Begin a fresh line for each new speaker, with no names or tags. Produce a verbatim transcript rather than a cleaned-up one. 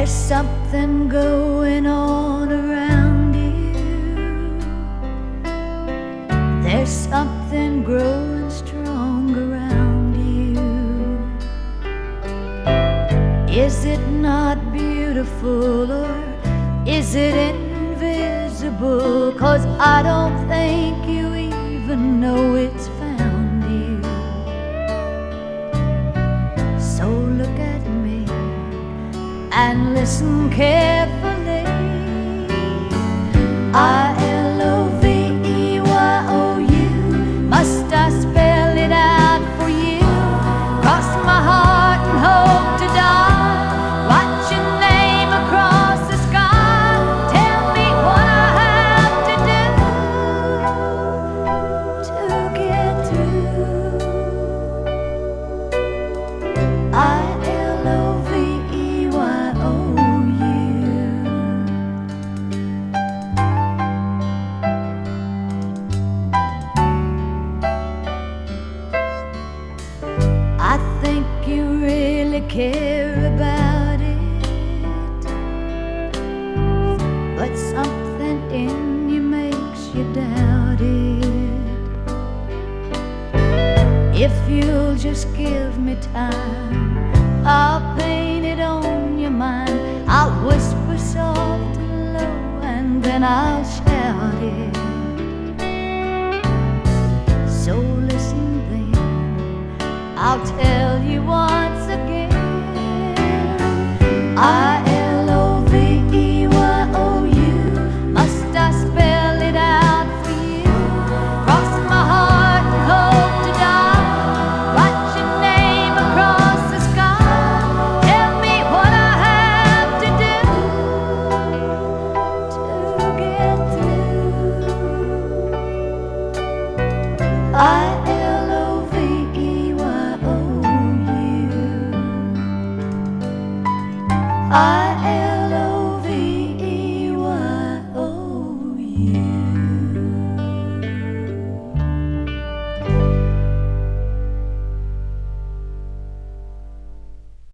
There's something going on around you. There's something growing strong around you. Is it not beautiful, or is it invisible? 'Cause I don't think you even know it's found you. So look at me and listen carefully. I L O V E Y O U. Must I spell it out for you? Cross my heart and hope to die. Write your name across the sky. Tell me what I have to do to get through. I L O V E Y O U. I think you really care about it, but something in you makes you doubt it. If you'll just give me time, I'll paint it on your mind. I'll whisper soft and low, and then I'll shout it. So listen then, I'll tell you once again. I L O V E Y O U. Must I spell it out for you? Cross my heart and hope to die. Write your name across the sky. Tell me what I have to do to get through. I L O V E Y O U. I